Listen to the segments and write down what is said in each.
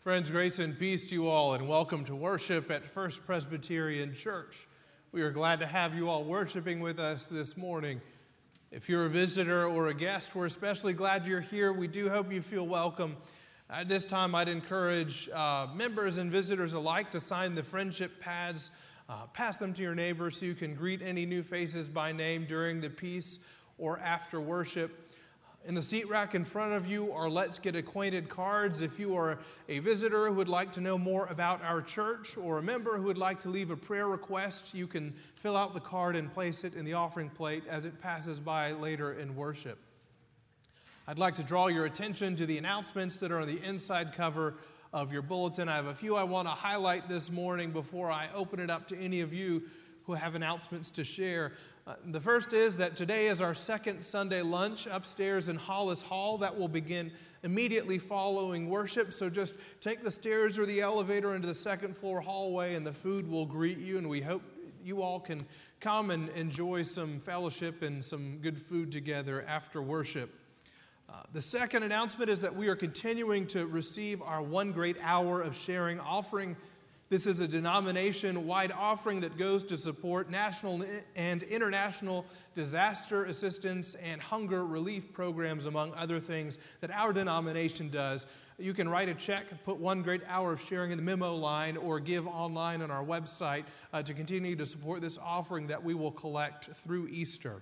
Friends, grace and peace to you all, and welcome to worship at First Presbyterian Church. We are glad to have you all worshiping with us this morning. If you're a visitor or a guest, we're especially glad you're here. We do hope you feel welcome. At this time, I'd encourage members and visitors alike to sign the friendship pads. Pass them to your neighbors so you can greet any new faces by name during the peace or after worship. In the seat rack in front of you are Let's Get Acquainted cards. If you are a visitor who would like to know more about our church or a member who would like to leave a prayer request, you can fill out the card and place it in the offering plate as it passes by later in worship. I'd like to draw your attention to the announcements that are on the inside cover of your bulletin. I have a few I want to highlight this morning before I open it up to any of you who have announcements to share. The first is that today is our second Sunday lunch upstairs in Hollis Hall. That will begin immediately following worship. So just take the stairs or the elevator into the second floor hallway and the food will greet you. And we hope you all can come and enjoy some fellowship and some good food together after worship. The second announcement is that we are continuing to receive our One Great Hour of Sharing offering. This is a denomination-wide offering that goes to support national and international disaster assistance and hunger relief programs, among other things that our denomination does. You can write a check, put One Great Hour of Sharing in the memo line, or give online on our website to continue to support this offering that we will collect through Easter.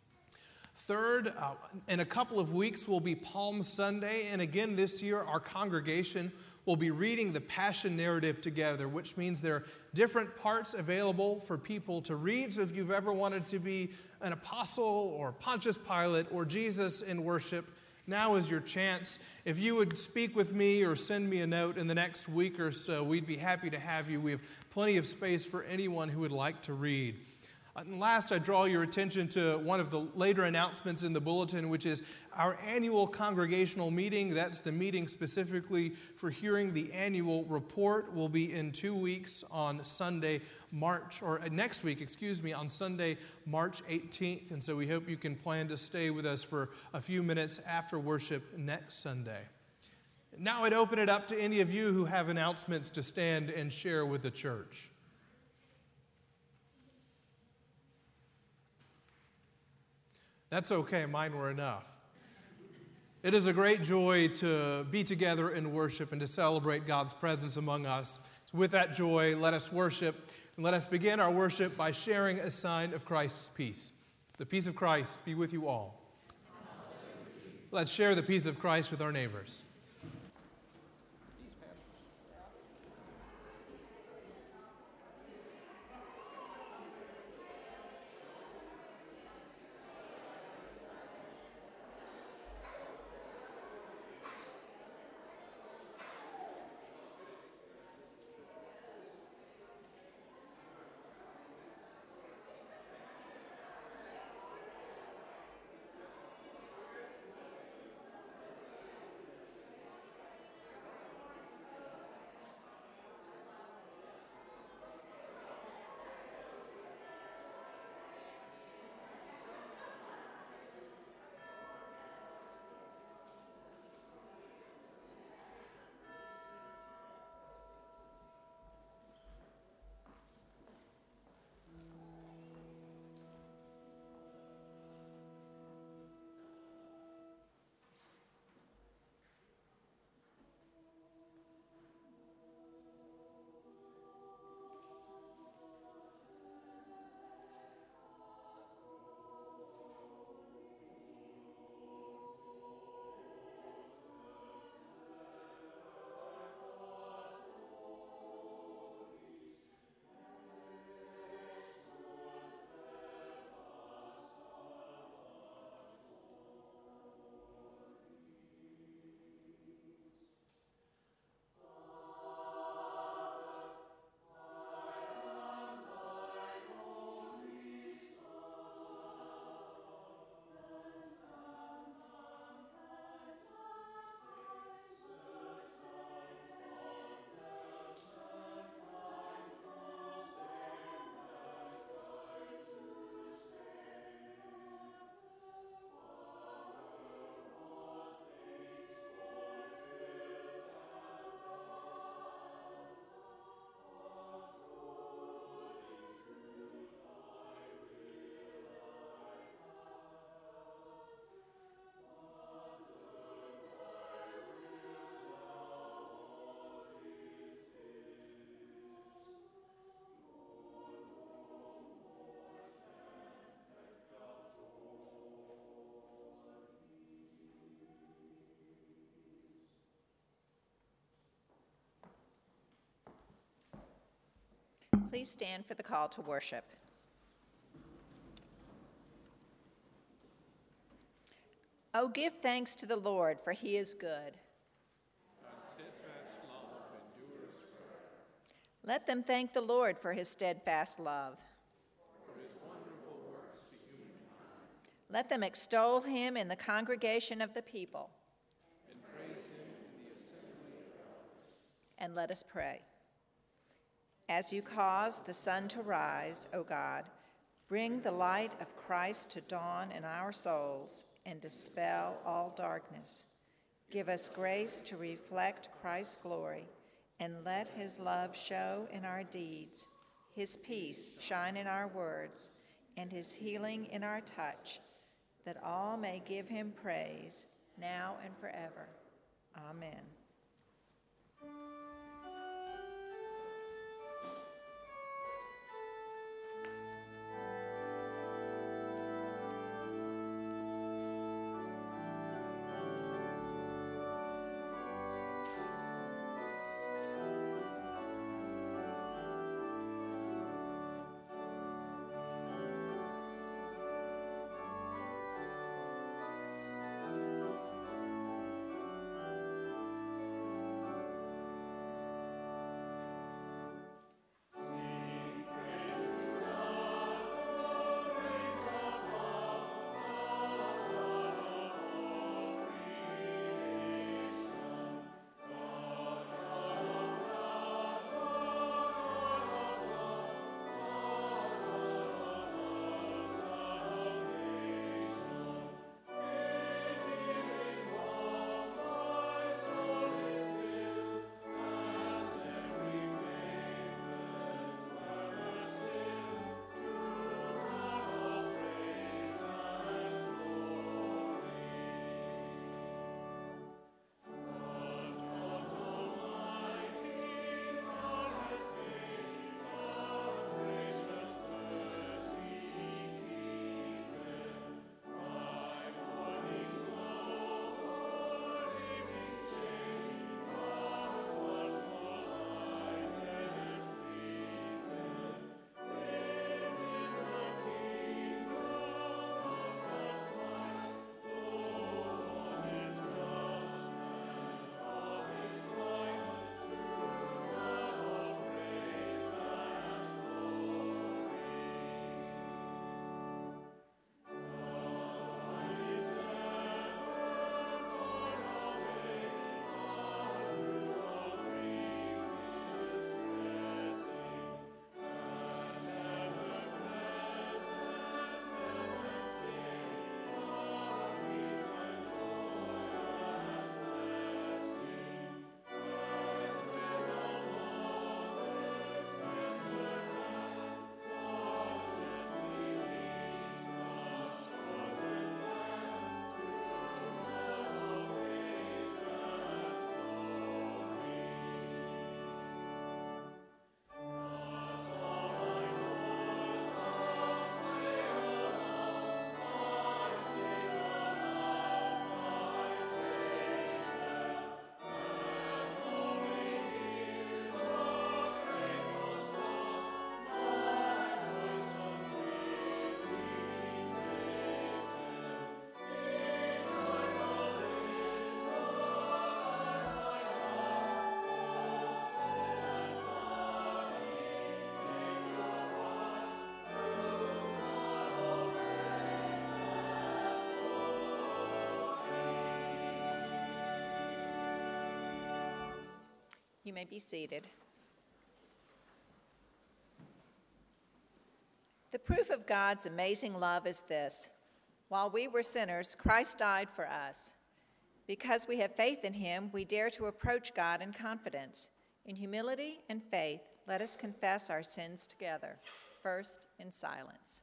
Third, in a couple of weeks will be Palm Sunday, and again this year our congregation will be reading the Passion narrative together, which means there are different parts available for people to read. So if you've ever wanted to be an apostle or Pontius Pilate or Jesus in worship, now is your chance. If you would speak with me or send me a note in the next week or so, we'd be happy to have you. We have plenty of space for anyone who would like to read. And last, I draw your attention to one of the later announcements in the bulletin, which is our annual congregational meeting. That's the meeting specifically for hearing the annual report. Will be in 2 weeks on next week, on Sunday, March 18th. And so we hope you can plan to stay with us for a few minutes after worship next Sunday. Now I'd open it up to any of you who have announcements to stand and share with the church. That's okay, mine were enough. It is a great joy to be together in worship and to celebrate God's presence among us. So with that joy, let us worship, and let us begin our worship by sharing a sign of Christ's peace. The peace of Christ be with you all. Let's share the peace of Christ with our neighbors. Please stand for the call to worship. Oh, give thanks to the Lord, for he is good. God's steadfast love endures forever. Let them thank the Lord for his steadfast love. For his wonderful works to humankind. Let them extol him in the congregation of the people. And praise him in the assembly of elders. And let us pray. As you cause the sun to rise, O God, bring the light of Christ to dawn in our souls and dispel all darkness. Give us grace to reflect Christ's glory, and let his love show in our deeds, his peace shine in our words, and his healing in our touch, that all may give him praise now and forever. Amen. You may be seated. The proof of God's amazing love is this: while we were sinners, Christ died for us. Because we have faith in him, we dare to approach God in confidence. In humility and faith, let us confess our sins together, first in silence.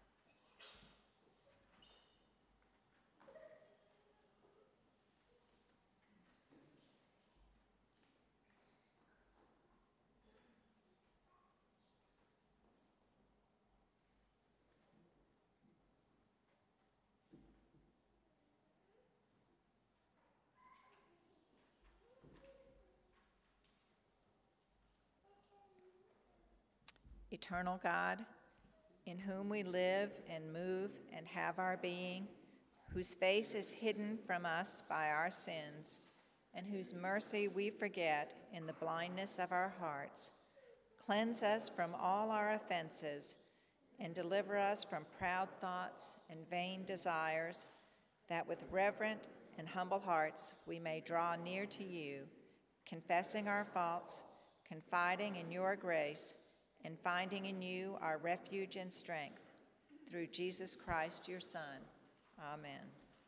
Eternal God, in whom we live and move and have our being, whose face is hidden from us by our sins, and whose mercy we forget in the blindness of our hearts, cleanse us from all our offenses and deliver us from proud thoughts and vain desires, that with reverent and humble hearts we may draw near to you, confessing our faults, confiding in your grace, and finding in you our refuge and strength. Through Jesus Christ, your Son. Amen.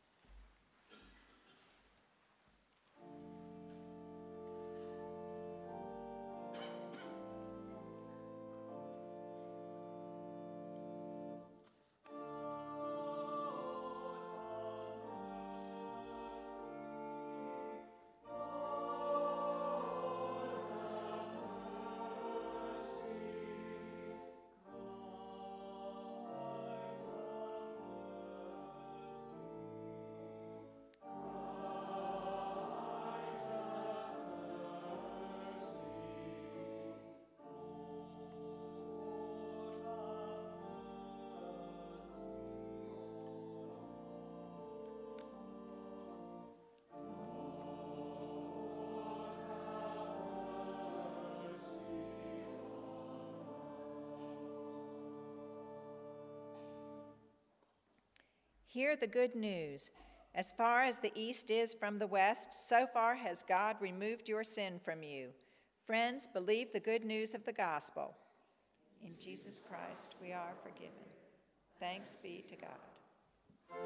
Hear the good news. As far as the east is from the west, so far has God removed your sin from you. Friends, believe the good news of the gospel. In Jesus Christ we are forgiven. Thanks be to God.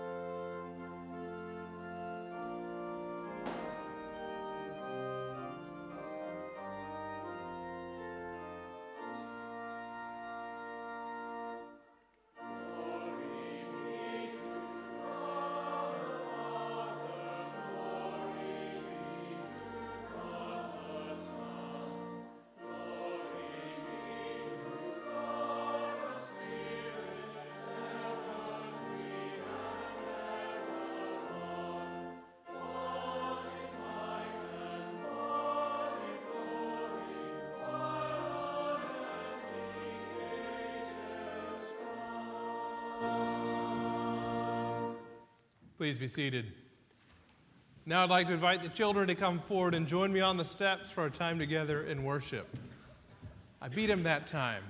Please be seated. Now I'd like to invite the children to come forward and join me on the steps for our time together in worship. I beat him that time.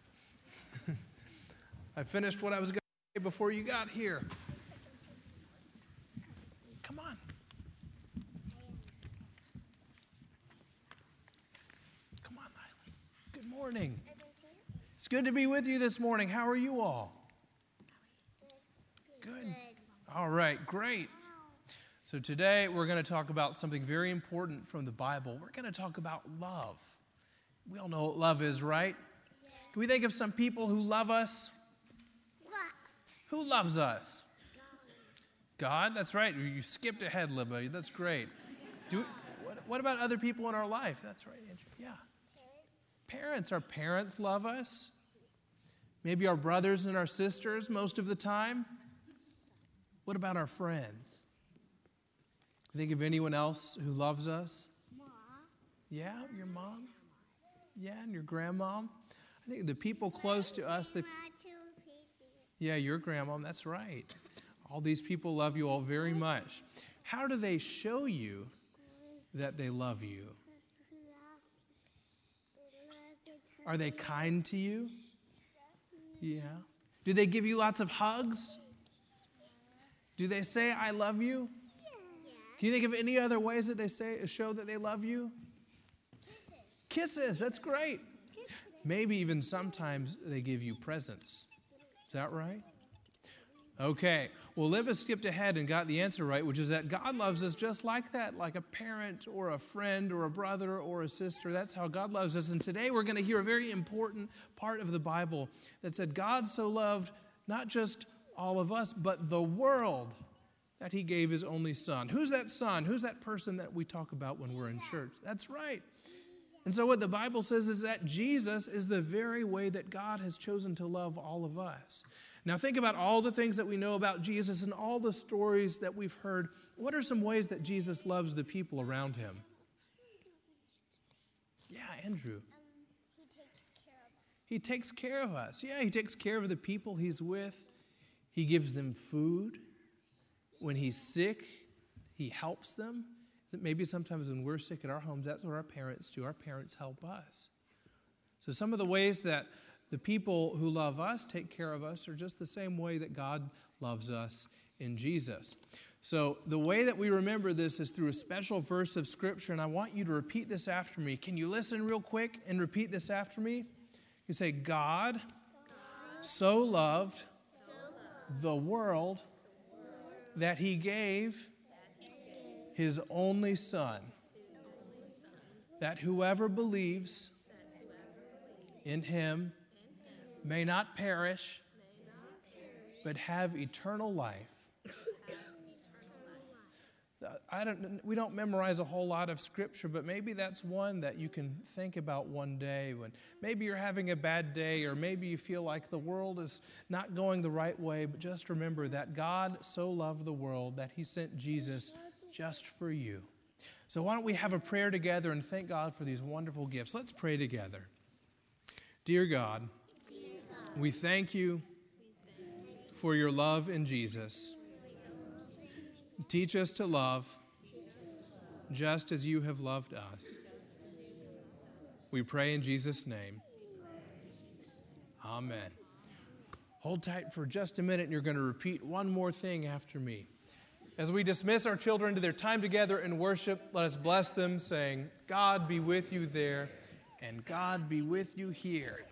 I finished what I was going to say before you got here. Come on. Come on, Nylan. Good morning. It's good to be with you this morning. How are you all? Good. All right, great. So today we're going to talk about something very important from the Bible. We're going to talk about love. We all know what love is, right? Can we think of some people who love us? Who loves us? God, that's right. You skipped ahead, Libby. That's great. What about other people in our life? That's right, Andrew. Yeah. Parents. Our parents love us. Maybe our brothers and our sisters most of the time. What about our friends? Think of anyone else who loves us? Mom. Yeah, your mom? Yeah, and your grandmom? I think the people close to us, yeah, your grandmom, that's right. All these people love you all very much. How do they show you that they love you? Are they kind to you? Yeah. Do they give you lots of hugs? Do they say, I love you? Can you think of any other ways that they show that they love you? Kisses, that's great. Maybe even sometimes they give you presents. Is that right? Okay. Well, Libba skipped ahead and got the answer right, which is that God loves us just like that, like a parent or a friend or a brother or a sister. That's how God loves us. And today we're going to hear a very important part of the Bible that said God so loved not just all of us, but the world, that he gave his only son. Who's that son? Who's that person that we talk about when we're in church? That's right. And so what the Bible says is that Jesus is the very way that God has chosen to love all of us. Now think about all the things that we know about Jesus and all the stories that we've heard. What are some ways that Jesus loves the people around him? Yeah, Andrew. He takes care of us. Yeah, he takes care of the people he's with. He gives them food. When he's sick, he helps them. Maybe sometimes when we're sick at our homes, that's what our parents do. Our parents help us. So some of the ways that the people who love us take care of us are just the same way that God loves us in Jesus. So the way that we remember this is through a special verse of Scripture, and I want you to repeat this after me. Can you listen real quick and repeat this after me? You say, God so loved the world that he gave his only Son, that whoever believes in him may not perish, but have eternal life. We don't memorize a whole lot of Scripture, but maybe that's one that you can think about one day when maybe you're having a bad day, or maybe you feel like the world is not going the right way, but just remember that God so loved the world that he sent Jesus just for you. So why don't we have a prayer together and thank God for these wonderful gifts. Let's pray together. Dear God, we thank you for your love in Jesus. Teach us to love just as you have loved us. We pray in Jesus' name. Amen. Hold tight for just a minute, and you're going to repeat one more thing after me. As we dismiss our children to their time together in worship, let us bless them, saying, God be with you there, and God be with you here.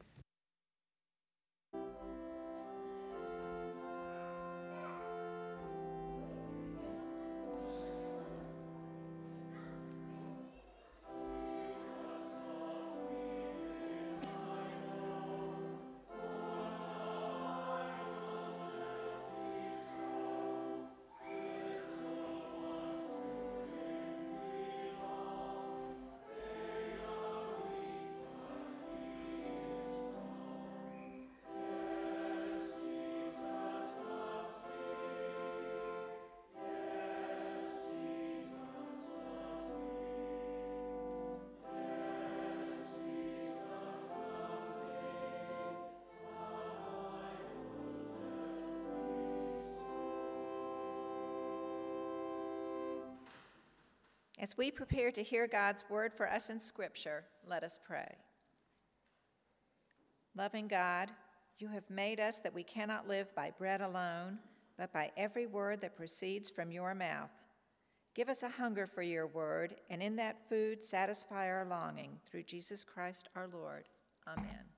As we prepare to hear God's word for us in Scripture, let us pray. Loving God, you have made us that we cannot live by bread alone, but by every word that proceeds from your mouth. Give us a hunger for your word, and in that food satisfy our longing, through Jesus Christ our Lord. Amen.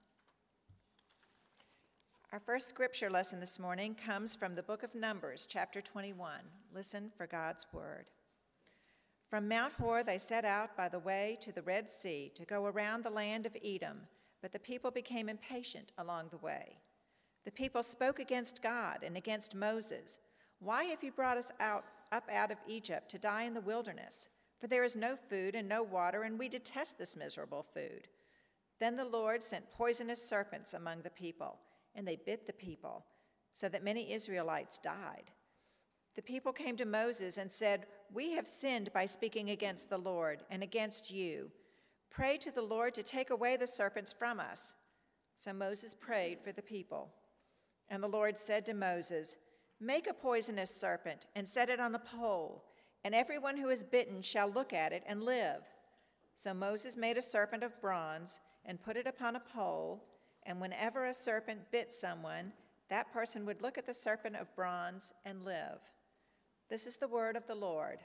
Our first scripture lesson this morning comes from the book of Numbers, chapter 21. Listen for God's word. From Mount Hor they set out by the way to the Red Sea to go around the land of Edom, but the people became impatient along the way. The people spoke against God and against Moses. Why have you brought us up out of Egypt to die in the wilderness? For there is no food and no water, and we detest this miserable food. Then the Lord sent poisonous serpents among the people, and they bit the people, so that many Israelites died. The people came to Moses and said, We have sinned by speaking against the Lord and against you. Pray to the Lord to take away the serpents from us. So Moses prayed for the people. And the Lord said to Moses, Make a poisonous serpent and set it on a pole, and everyone who is bitten shall look at it and live. So Moses made a serpent of bronze and put it upon a pole, and whenever a serpent bit someone, that person would look at the serpent of bronze and live. This is the word of the Lord.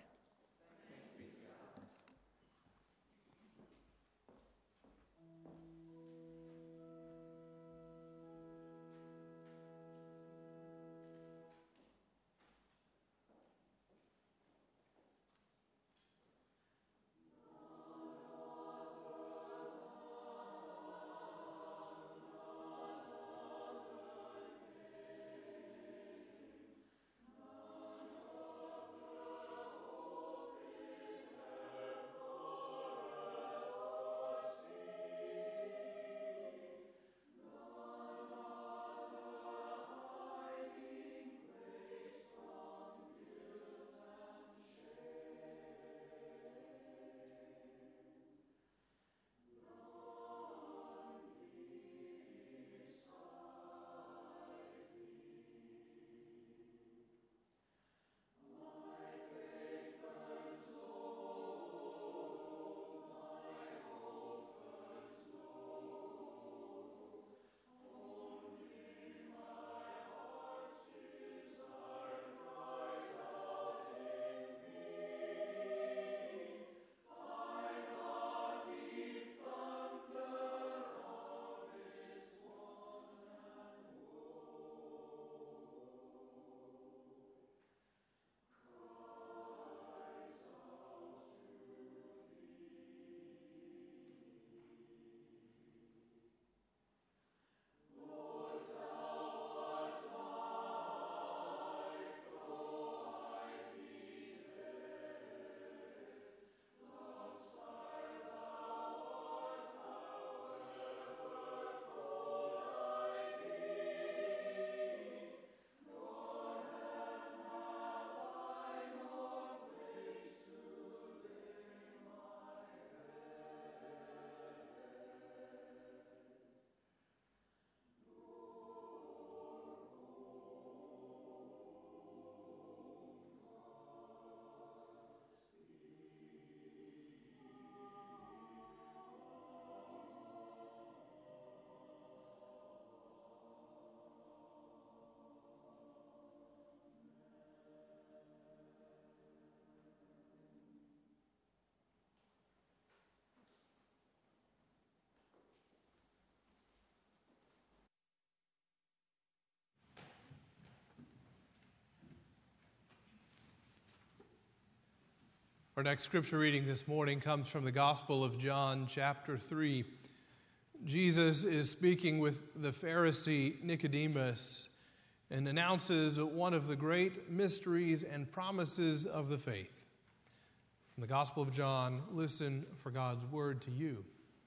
Our next scripture reading this morning comes from the Gospel of John, chapter 3. Jesus is speaking with the Pharisee Nicodemus and announces one of the great mysteries and promises of the faith. From the Gospel of John, listen for God's word to you.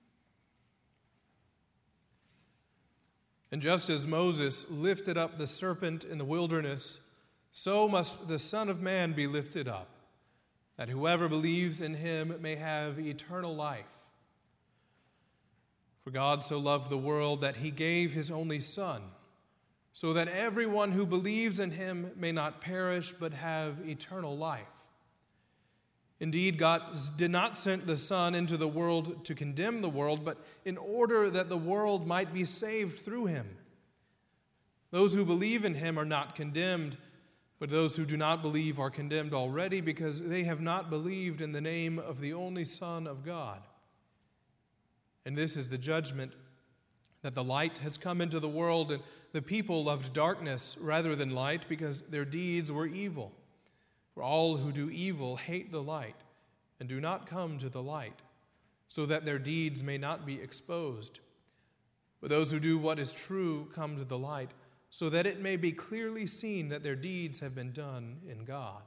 And just as Moses lifted up the serpent in the wilderness, so must the Son of Man be lifted up, that whoever believes in him may have eternal life. For God so loved the world that he gave his only Son, so that everyone who believes in him may not perish but have eternal life. Indeed, God did not send the Son into the world to condemn the world, but in order that the world might be saved through him. Those who believe in him are not condemned, but those who do not believe are condemned already because they have not believed in the name of the only Son of God. And this is the judgment, that the light has come into the world, and the people loved darkness rather than light because their deeds were evil. For all who do evil hate the light and do not come to the light, so that their deeds may not be exposed. But those who do what is true come to the light, so that it may be clearly seen that their deeds have been done in God.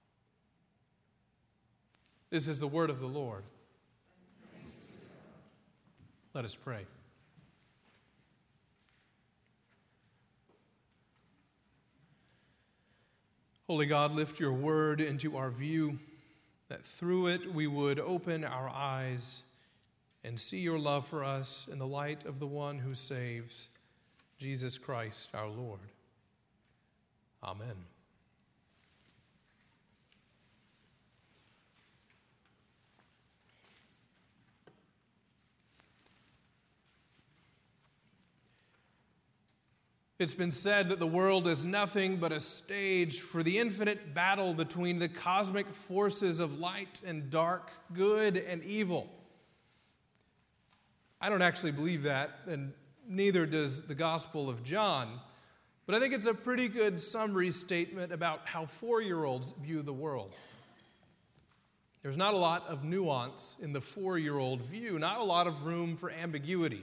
This is the word of the Lord. Let us pray. Holy God, lift your word into our view, that through it we would open our eyes and see your love for us in the light of the one who saves, Jesus Christ our Lord. Amen. It's been said that the world is nothing but a stage for the infinite battle between the cosmic forces of light and dark, good and evil. I don't actually believe that, and neither does the Gospel of John, but I think it's a pretty good summary statement about how 4-year-olds view the world. There's not a lot of nuance in the 4-year-old view, not a lot of room for ambiguity.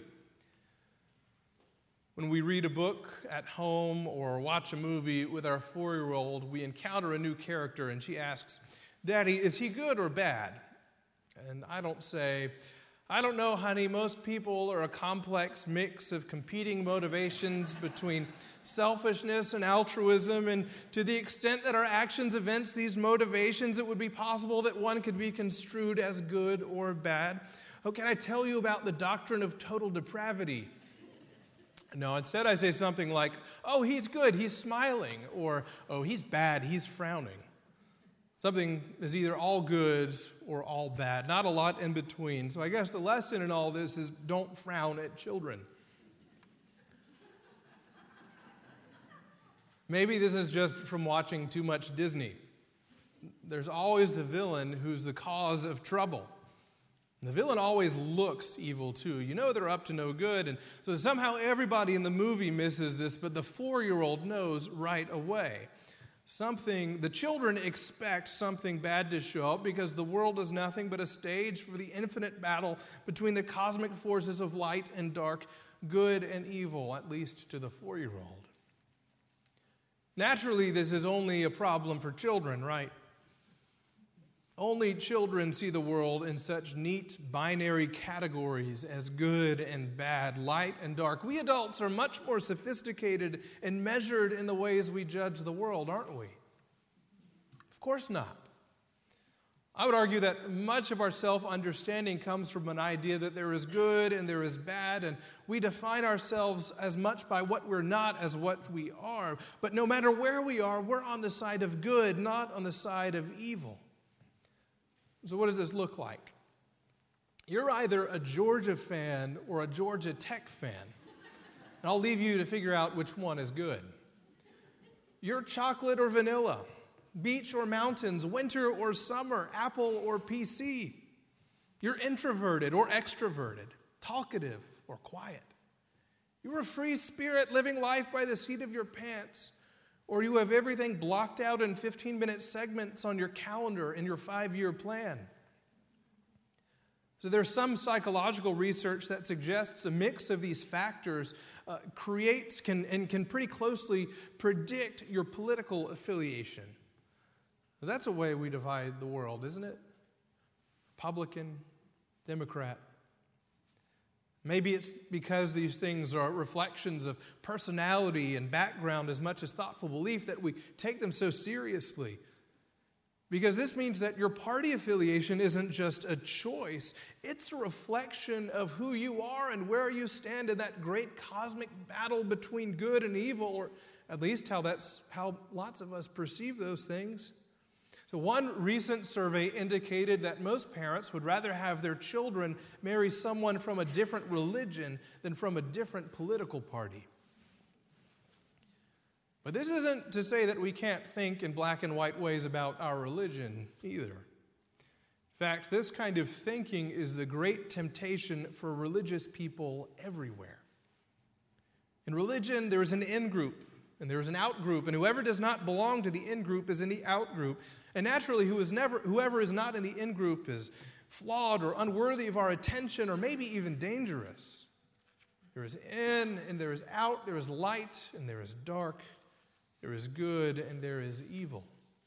When we read a book at home or watch a movie with our 4-year-old, we encounter a new character and she asks, "Daddy, is he good or bad?" And I don't say, "I don't know, honey. Most people are a complex mix of competing motivations between selfishness and altruism, and to the extent that our actions evince these motivations, it would be possible that one could be construed as good or bad. Oh, can I tell you about the doctrine of total depravity?" No, instead I say something like, "Oh, he's good, he's smiling," or, "Oh, he's bad, he's frowning." Something is either all good or all bad, not a lot in between. So I guess the lesson in all this is don't frown at children. Maybe this is just from watching too much Disney. There's always the villain who's the cause of trouble. And the villain always looks evil too. You know they're up to no good, and so somehow everybody in the movie misses this, but the 4-year-old knows right away. The children expect something bad to show up because the world is nothing but a stage for the infinite battle between the cosmic forces of light and dark, good and evil, at least to the 4-year-old. Naturally, this is only a problem for children, right? Only children see the world in such neat binary categories as good and bad, light and dark. We adults are much more sophisticated and measured in the ways we judge the world, aren't we? Of course not. I would argue that much of our self-understanding comes from an idea that there is good and there is bad, and we define ourselves as much by what we're not as what we are. But no matter where we are, we're on the side of good, not on the side of evil. So what does this look like? You're either a Georgia fan or a Georgia Tech fan. And I'll leave you to figure out which one is good. You're chocolate or vanilla, beach or mountains, winter or summer, Apple or PC. You're introverted or extroverted, talkative or quiet. You're a free spirit living life by the seat of your pants, Or you have everything blocked out in 15-minute segments on your calendar in your 5-year plan. So there's some psychological research that suggests a mix of these factors can pretty closely predict your political affiliation. That's a way we divide the world, isn't it? Republican, Democrat. Maybe it's because these things are reflections of personality and background as much as thoughtful belief that we take them so seriously. Because this means that your party affiliation isn't just a choice, it's a reflection of who you are and where you stand in that great cosmic battle between good and evil, or at least that's how lots of us perceive those things. So one recent survey indicated that most parents would rather have their children marry someone from a different religion than from a different political party. But this isn't to say that we can't think in black and white ways about our religion either. In fact, this kind of thinking is the great temptation for religious people everywhere. In religion, there is an in-group and there is an out-group, and whoever does not belong to the in-group is in the out-group. And naturally, whoever is not in the in-group is flawed or unworthy of our attention or maybe even dangerous. There is in and there is out, there is light and there is dark, there is good and there is evil.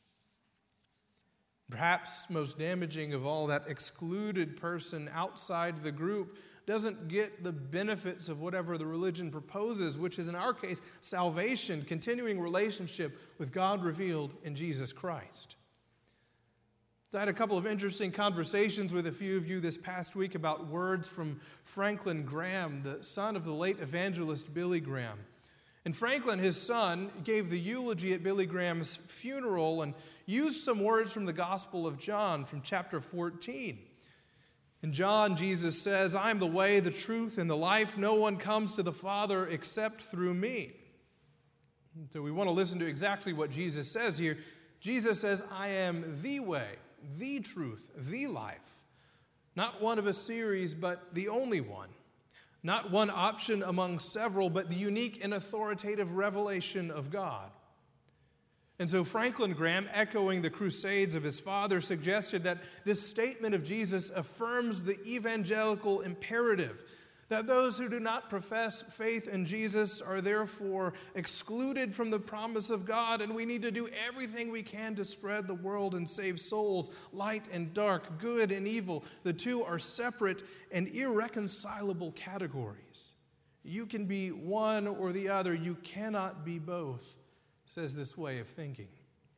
Perhaps most damaging of all, that excluded person outside the group doesn't get the benefits of whatever the religion proposes, which is in our case salvation, continuing relationship with God revealed in Jesus Christ. I had a couple of interesting conversations with a few of you this past week about words from Franklin Graham, the son of the late evangelist Billy Graham. And Franklin, his son, gave the eulogy at Billy Graham's funeral and used some words from the Gospel of John from chapter 14. In John, Jesus says, "I am the way, the truth, and the life. No one comes to the Father except through me." So we want to listen to exactly what Jesus says here. Jesus says, "I am the way, the truth, the life." Not one of a series, but the only one. Not one option among several, but the unique and authoritative revelation of God. And so Franklin Graham, echoing the crusades of his father, suggested that this statement of Jesus affirms the evangelical imperative that those who do not profess faith in Jesus are therefore excluded from the promise of God, and we need to do everything we can to spread the world and save souls, light and dark, good and evil. The two are separate and irreconcilable categories. You can be one or the other. You cannot be both, says this way of thinking.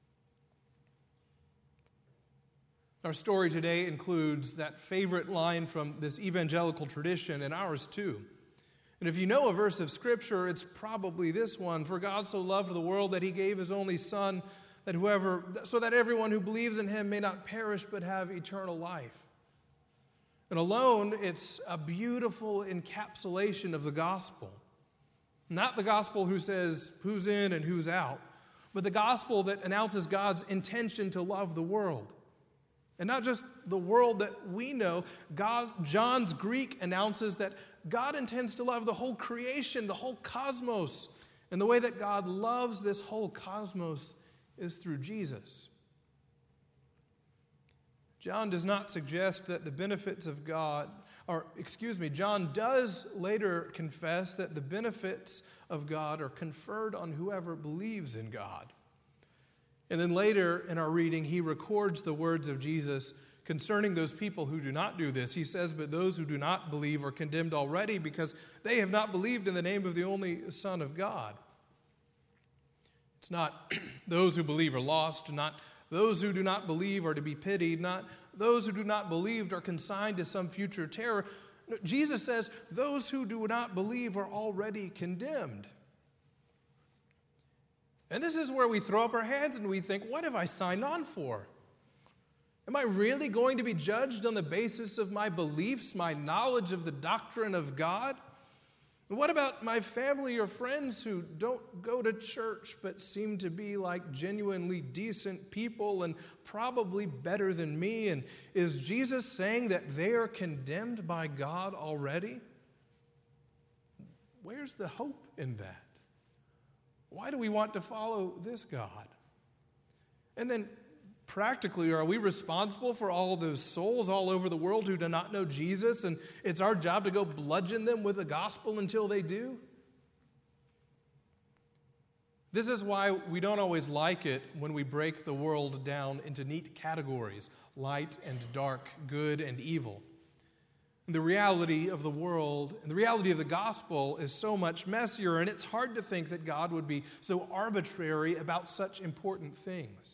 Our story today includes that favorite line from this evangelical tradition and ours too. And if you know a verse of Scripture, it's probably this one: "For God so loved the world that he gave his only Son, so that everyone who believes in him may not perish but have eternal life." And alone, it's a beautiful encapsulation of the gospel. Not the gospel who says who's in and who's out, but the gospel that announces God's intention to love the world. And not just the world that we know. John's Greek announces that God intends to love the whole creation, the whole cosmos. And the way that God loves this whole cosmos is through Jesus. John does not suggest that the benefits of God, John does later confess that the benefits of God are conferred on whoever believes in God. And then later in our reading, he records the words of Jesus concerning those people who do not do this. He says, "But those who do not believe are condemned already because they have not believed in the name of the only Son of God." It's not those who believe are lost, not those who do not believe are to be pitied, not those who do not believe are consigned to some future terror. No, Jesus says those who do not believe are already condemned. And this is where we throw up our hands and we think, what have I signed on for? Am I really going to be judged on the basis of my beliefs, my knowledge of the doctrine of God? What about my family or friends who don't go to church but seem to be like genuinely decent people and probably better than me? And is Jesus saying that they are condemned by God already? Where's the hope in that? Why do we want to follow this God? And then practically, are we responsible for all those souls all over the world who do not know Jesus, and it's our job to go bludgeon them with the gospel until they do? This is why we don't always like it when we break the world down into neat categories, light and dark, good and evil. The reality of the world and the reality of the gospel is so much messier, and it's hard to think that God would be so arbitrary about such important things.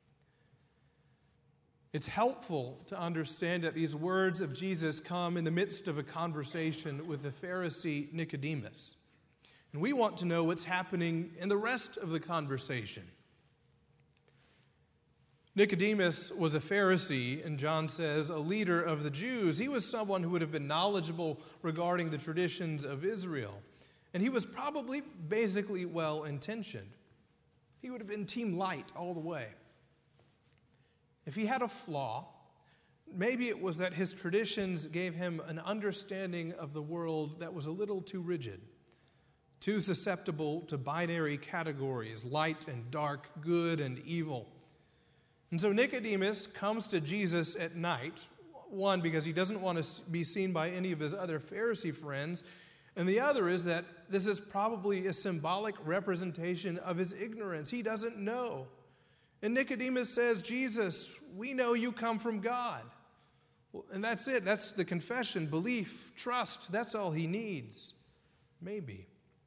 It's helpful to understand that these words of Jesus come in the midst of a conversation with the Pharisee Nicodemus. And we want to know what's happening in the rest of the conversation. Nicodemus was a Pharisee, and John says a leader of the Jews. He was someone who would have been knowledgeable regarding the traditions of Israel. And he was probably basically well-intentioned. He would have been team light all the way. If he had a flaw, maybe it was that his traditions gave him an understanding of the world that was a little too rigid, too susceptible to binary categories, light and dark, good and evil. And so Nicodemus comes to Jesus at night, one, because he doesn't want to be seen by any of his other Pharisee friends, and the other is that this is probably a symbolic representation of his ignorance. He doesn't know. And Nicodemus says, Jesus, we know you come from God. Well, and that's it. That's the confession, belief, trust. That's all he needs. Maybe.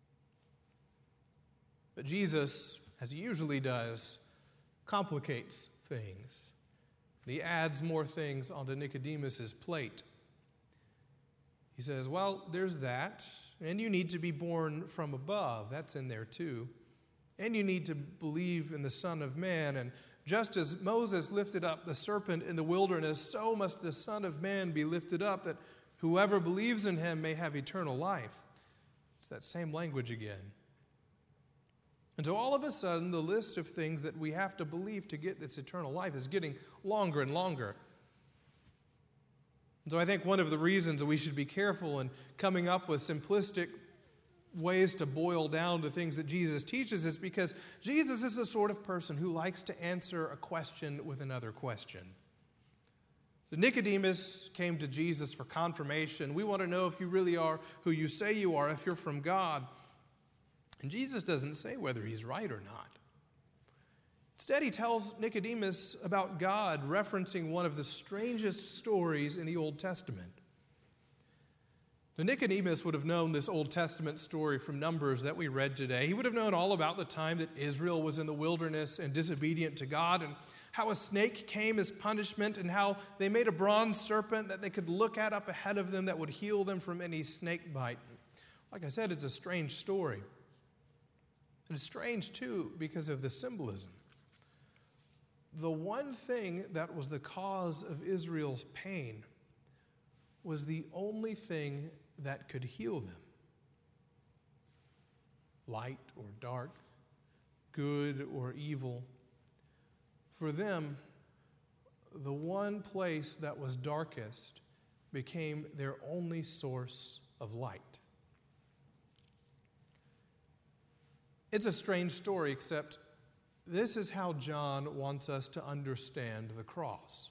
But Jesus, as he usually does, complicates things. He adds more things onto Nicodemus's plate. He says, well, there's that, and you need to be born from above. That's in there too. And you need to believe in the Son of Man. And just as Moses lifted up the serpent in the wilderness, so must the Son of Man be lifted up, that whoever believes in him may have eternal life. It's that same language again. And so all of a sudden, the list of things that we have to believe to get this eternal life is getting longer and longer. And so I think one of the reasons we should be careful in coming up with simplistic ways to boil down the things that Jesus teaches is because Jesus is the sort of person who likes to answer a question with another question. So Nicodemus came to Jesus for confirmation. We want to know if you really are who you say you are, if you're from God. And Jesus doesn't say whether he's right or not. Instead, he tells Nicodemus about God, referencing one of the strangest stories in the Old Testament. Now, Nicodemus would have known this Old Testament story from Numbers that we read today. He would have known all about the time that Israel was in the wilderness and disobedient to God, and how a snake came as punishment, and how they made a bronze serpent that they could look at up ahead of them that would heal them from any snake bite. Like I said, it's a strange story. And it's strange, too, because of the symbolism. The one thing that was the cause of Israel's pain was the only thing that could heal them. Light or dark, good or evil. For them, the one place that was darkest became their only source of light. It's a strange story, except this is how John wants us to understand the cross.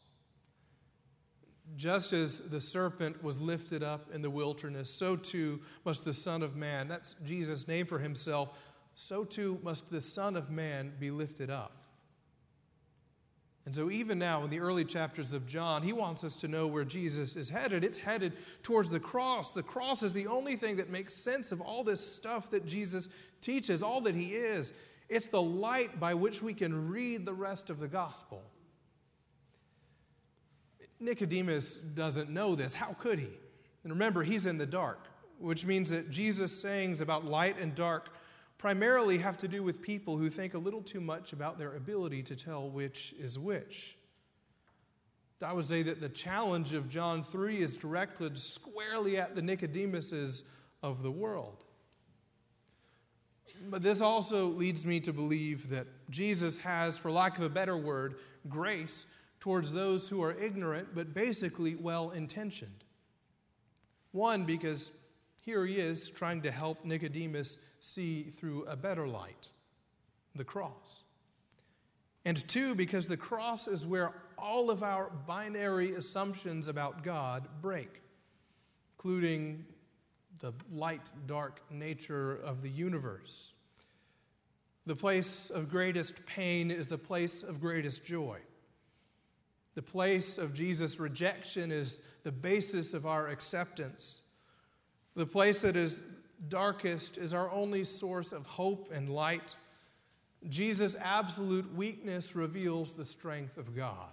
Just as the serpent was lifted up in the wilderness, so too must the Son of Man, that's Jesus' name for himself, so too must the Son of Man be lifted up. And so even now in the early chapters of John, he wants us to know where Jesus is headed. It's headed towards the cross. The cross is the only thing that makes sense of all this stuff that Jesus teaches, all that he is. It's the light by which we can read the rest of the gospel. Nicodemus doesn't know this. How could he? And remember, he's in the dark, which means that Jesus' sayings about light and dark primarily have to do with people who think a little too much about their ability to tell which is which. I would say that the challenge of John 3 is directed squarely at the Nicodemuses of the world. But this also leads me to believe that Jesus has, for lack of a better word, grace towards those who are ignorant but basically well-intentioned. One, because here he is trying to help Nicodemus see through a better light, the cross. And two, because the cross is where all of our binary assumptions about God break, including the light-dark nature of the universe. The place of greatest pain is the place of greatest joy. The place of Jesus' rejection is the basis of our acceptance. The place that is darkest is our only source of hope and light. Jesus' absolute weakness reveals the strength of God.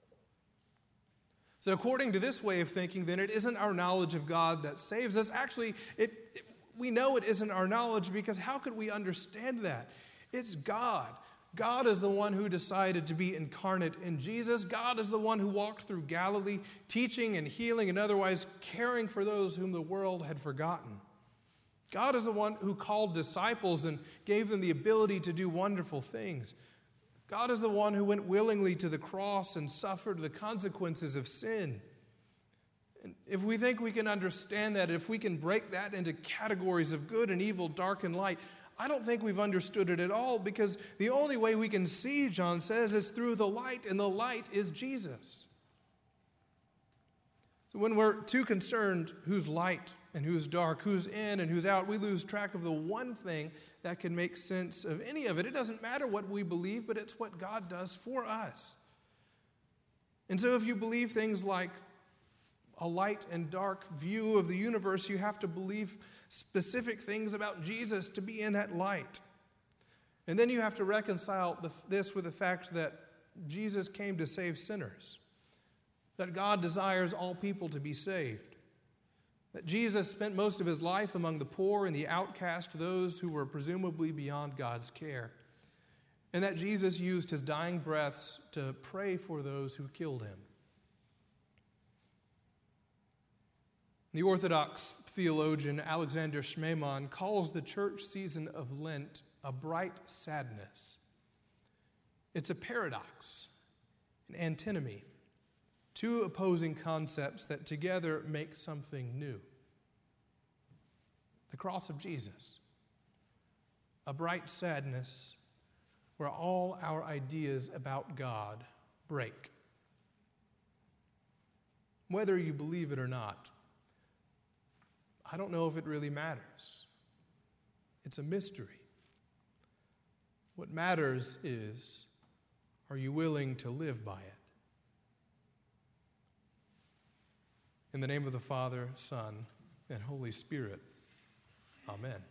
So according to this way of thinking, then it isn't our knowledge of God that saves us. Actually, we know it isn't our knowledge, because how could we understand that? It's God. God is the one who decided to be incarnate in Jesus. God is the one who walked through Galilee, teaching and healing and otherwise caring for those whom the world had forgotten. God is the one who called disciples and gave them the ability to do wonderful things. God is the one who went willingly to the cross and suffered the consequences of sin. And if we think we can understand that, if we can break that into categories of good and evil, dark and light, I don't think we've understood it at all, because the only way we can see, John says, is through the light, and the light is Jesus. So when we're too concerned who's light and who's dark, who's in and who's out, we lose track of the one thing that can make sense of any of it. It doesn't matter what we believe, but it's what God does for us. And so if you believe things like a light and dark view of the universe, you have to believe specific things about Jesus to be in that light. And then you have to reconcile this with the fact that Jesus came to save sinners, that God desires all people to be saved, that Jesus spent most of his life among the poor and the outcast, those who were presumably beyond God's care, and that Jesus used his dying breaths to pray for those who killed him. The Orthodox theologian Alexander Schmemann calls the church season of Lent a bright sadness. It's a paradox, an antinomy, two opposing concepts that together make something new. The cross of Jesus, a bright sadness where all our ideas about God break. Whether you believe it or not, I don't know if it really matters. It's a mystery. What matters is, are you willing to live by it? In the name of the Father, Son, and Holy Spirit, amen.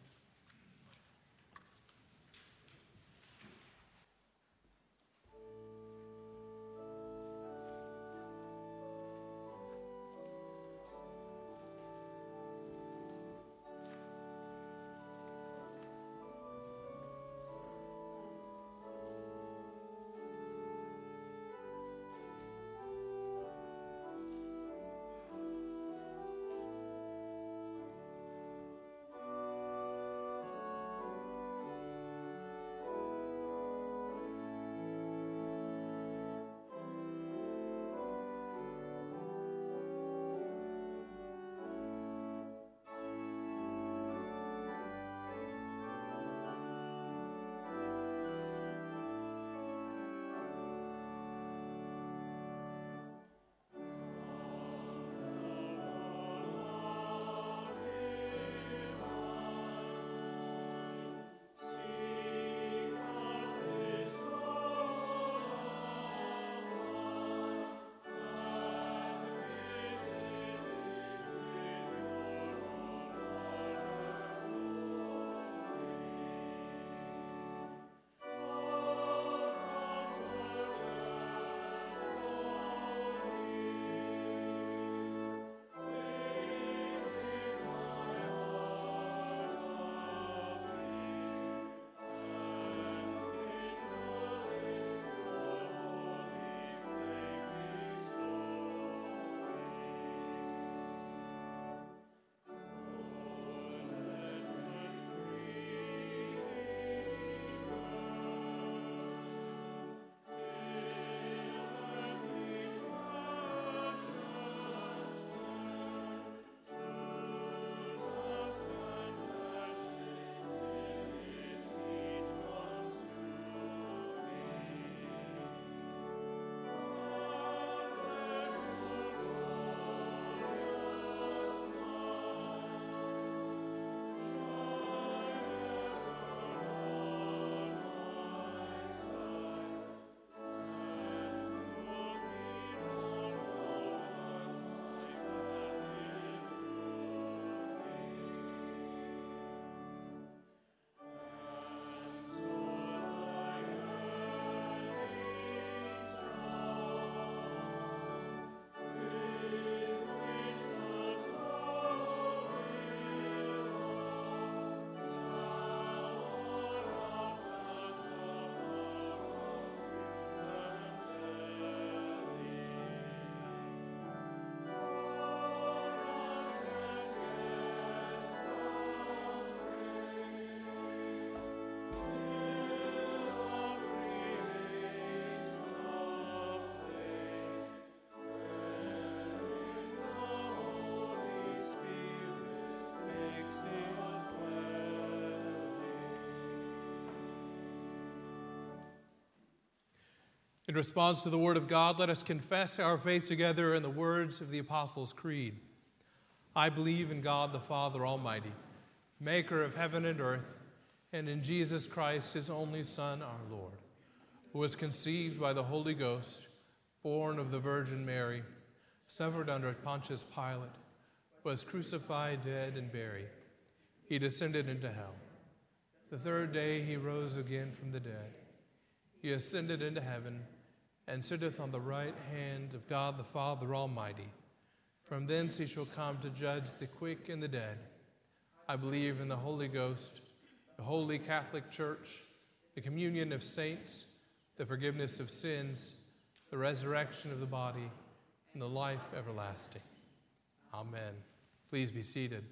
In response to the Word of God, let us confess our faith together in the words of the Apostles' Creed. I believe in God the Father Almighty, maker of heaven and earth, and in Jesus Christ, his only Son, our Lord, who was conceived by the Holy Ghost, born of the Virgin Mary, suffered under Pontius Pilate, was crucified, dead, and buried. He descended into hell. The third day he rose again from the dead. He ascended into heaven and sitteth on the right hand of God the Father Almighty. From thence he shall come to judge the quick and the dead. I believe in the Holy Ghost, the Holy Catholic Church, the communion of saints, the forgiveness of sins, the resurrection of the body, and the life everlasting. Amen. Please be seated.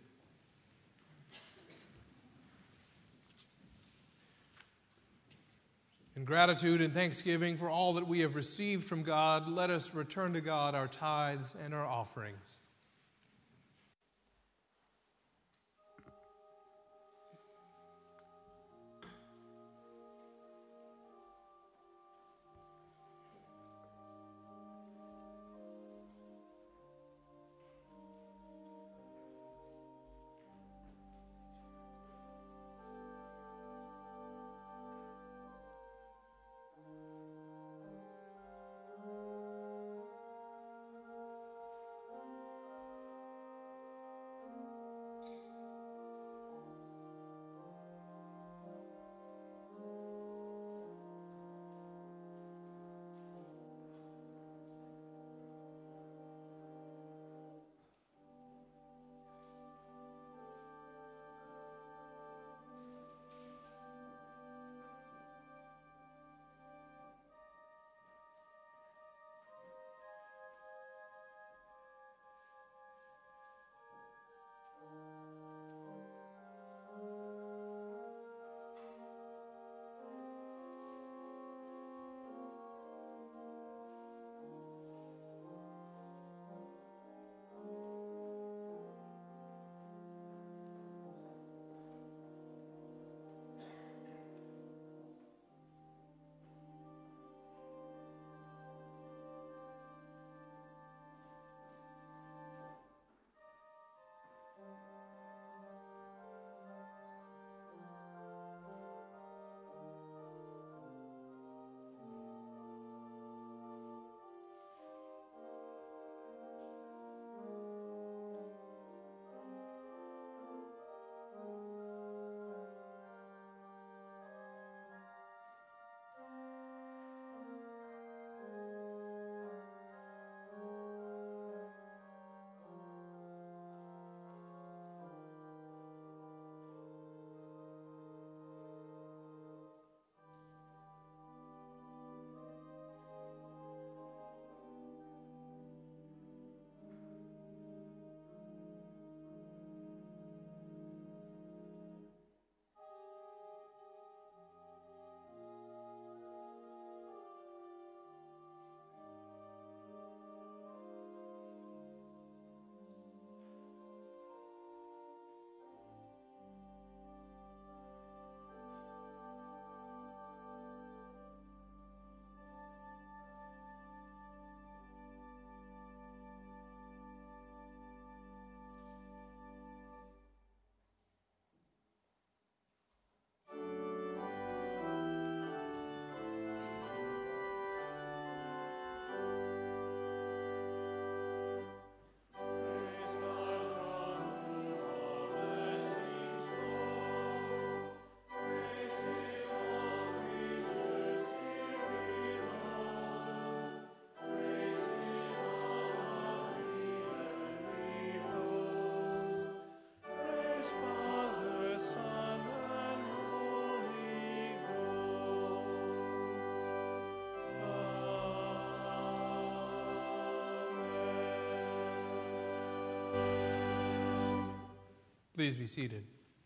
In gratitude and thanksgiving for all that we have received from God, let us return to God our tithes and our offerings. Please be seated.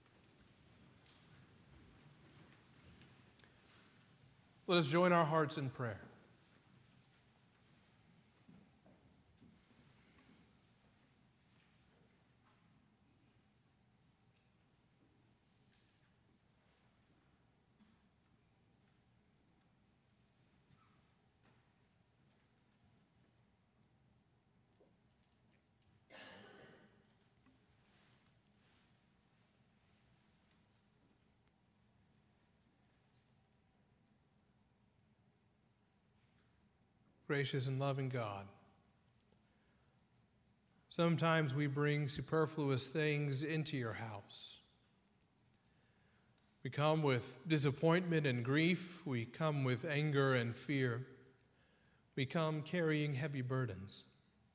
Let us join our hearts in prayer. gracious and loving God. Sometimes we bring superfluous things into your house. We come with disappointment and grief. We come with anger and fear. We come carrying heavy burdens.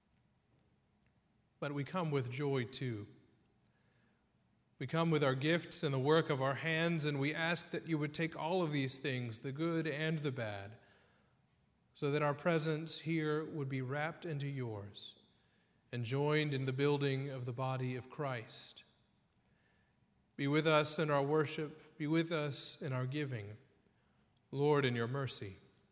But we come with joy too. We come with our gifts and the work of our hands, and we ask that you would take all of these things, the good and the bad, so that our presence here would be wrapped into yours and joined in the building of the body of Christ. Be with us in our worship. Be with us in our giving. Lord, in your mercy.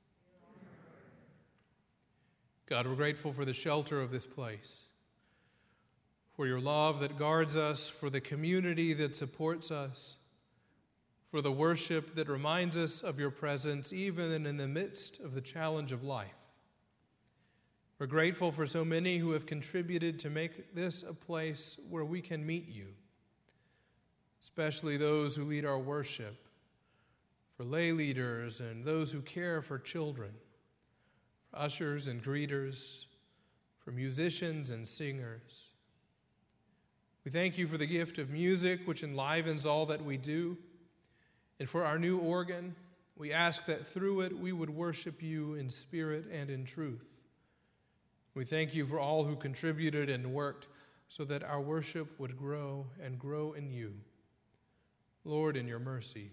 God, we're grateful for the shelter of this place, for your love that guards us, for the community that supports us, for the worship that reminds us of your presence even in the midst of the challenge of life. We're grateful for so many who have contributed to make this a place where we can meet you, especially those who lead our worship, for lay leaders and those who care for children, for ushers and greeters, for musicians and singers. We thank you for the gift of music, which enlivens all that we do. And for our new organ, we ask that through it we would worship you in spirit and in truth. We thank you for all who contributed and worked so that our worship would grow and grow in you. Lord, in your mercy.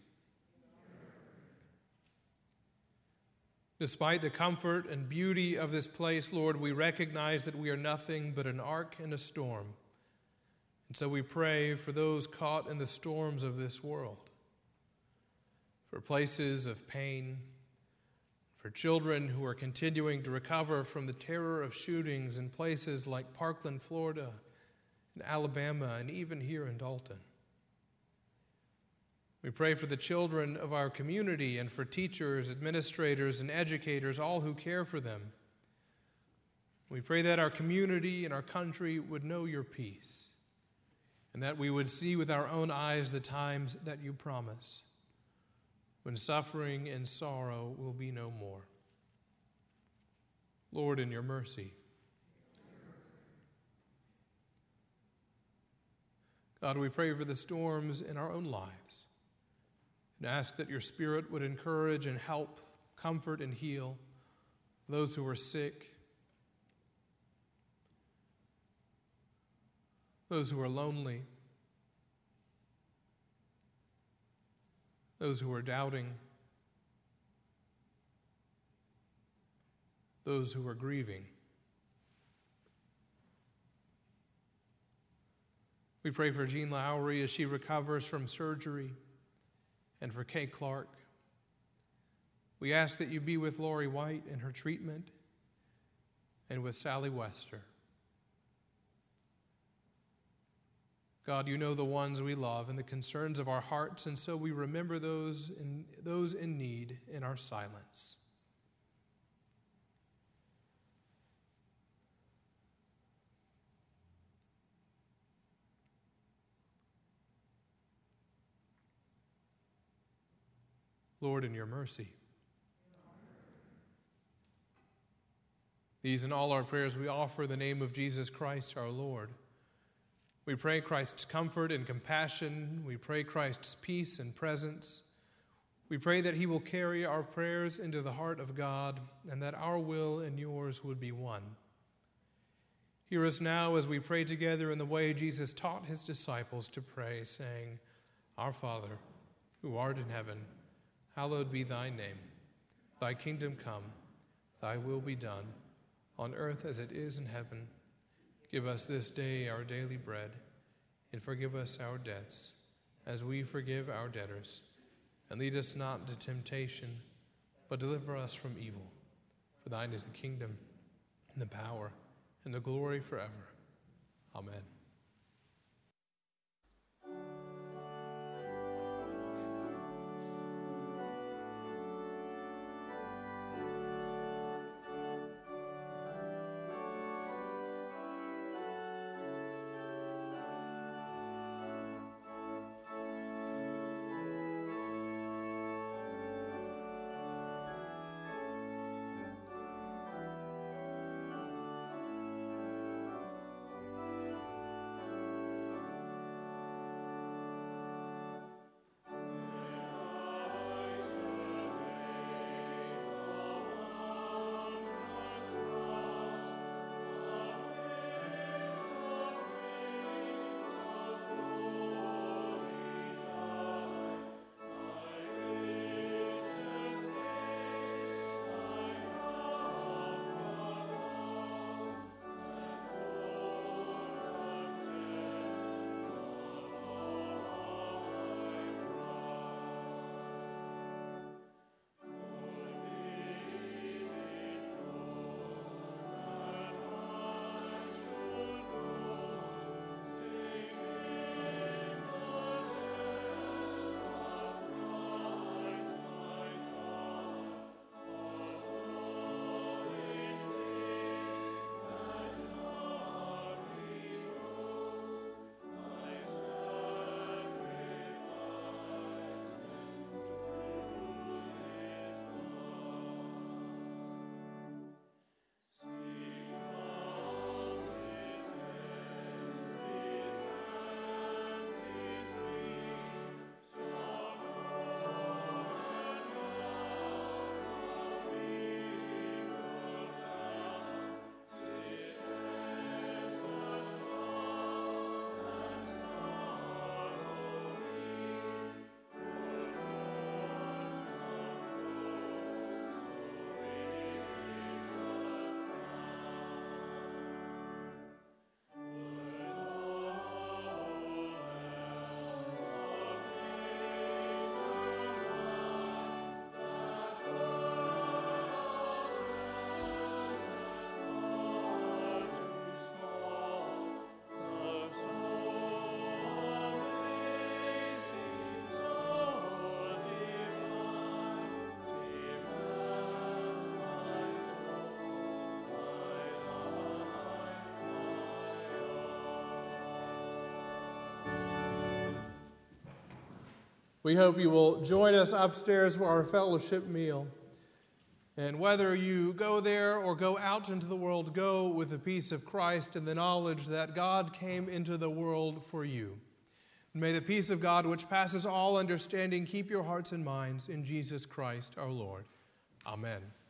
Despite the comfort and beauty of this place, Lord, we recognize that we are nothing but an ark in a storm. And so we pray for those caught in the storms of this world, for places of pain, for children who are continuing to recover from the terror of shootings in places like Parkland, Florida, and Alabama, and even here in Dalton. We pray for the children of our community and for teachers, administrators, and educators, all who care for them. We pray that our community and our country would know your peace, and that we would see with our own eyes the times that you promise, when suffering and sorrow will be no more. Lord, in your mercy. God, we pray for the storms in our own lives and ask that your Spirit would encourage and help, comfort and heal those who are sick, those who are lonely, those who are doubting, those who are grieving. We pray for Jean Lowry as she recovers from surgery, and for Kay Clark. We ask that you be with Lori White in her treatment, and with Sally Wester. God, you know the ones we love and the concerns of our hearts, and so we remember those in need in our silence. Lord, in your mercy. These and all our prayers we offer in the name of Jesus Christ our Lord. We pray Christ's comfort and compassion. We pray Christ's peace and presence. We pray that he will carry our prayers into the heart of God, and that our will and yours would be one. Hear us now as we pray together in the way Jesus taught his disciples to pray, saying, Our Father, who art in heaven, hallowed be thy name. Thy kingdom come, thy will be done, on earth as it is in heaven. Give us this day our daily bread, and forgive us our debts, as we forgive our debtors. And lead us not into temptation, but deliver us from evil. For thine is the kingdom, and the power, and the glory forever. Amen. We hope you will join us upstairs for our fellowship meal. And whether you go there or go out into the world, go with the peace of Christ and the knowledge that God came into the world for you. And may the peace of God, which passes all understanding, keep your hearts and minds in Jesus Christ our Lord. Amen.